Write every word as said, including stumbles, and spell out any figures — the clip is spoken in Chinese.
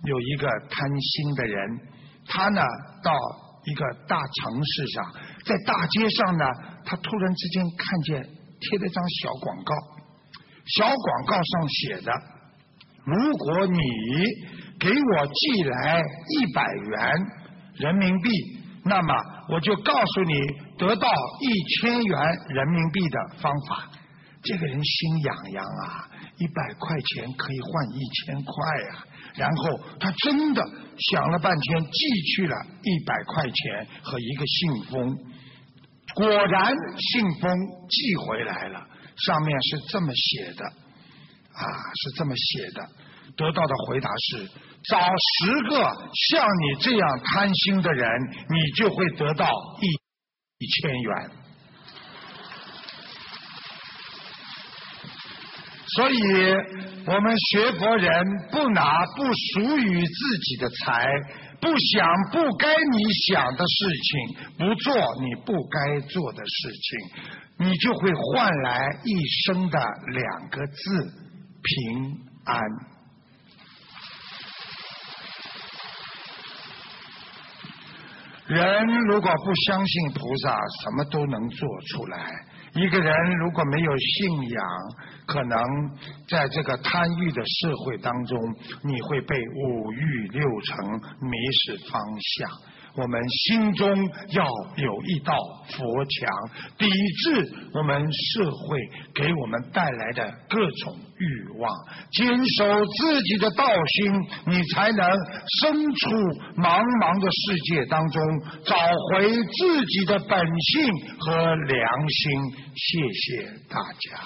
有一个贪心的人，他呢到一个大城市上，在大街上呢，他突然之间看见贴了张小广告，小广告上写的：如果你给我寄来一百元人民币，那么我就告诉你得到一千元人民币的方法。这个人心痒痒啊，一百块钱可以换一千块呀、啊。然后他真的想了半天，寄去了一百块钱和一个信封。果然信封寄回来了，上面是这么写的啊，是这么写的。得到的回答是：找十个像你这样贪心的人，你就会得到一一千元。所以我们学佛人不拿不属于自己的财，不想不该你想的事情，不做你不该做的事情，你就会换来一生的两个字：平安。人如果不相信菩萨，什么都能做出来。一个人如果没有信仰，可能在这个贪欲的社会当中，你会被五欲六尘迷失方向。我们心中要有一道佛墙，抵制我们社会给我们带来的各种欲望，坚守自己的道心，你才能身处茫茫的世界当中，找回自己的本性和良心。谢谢大家。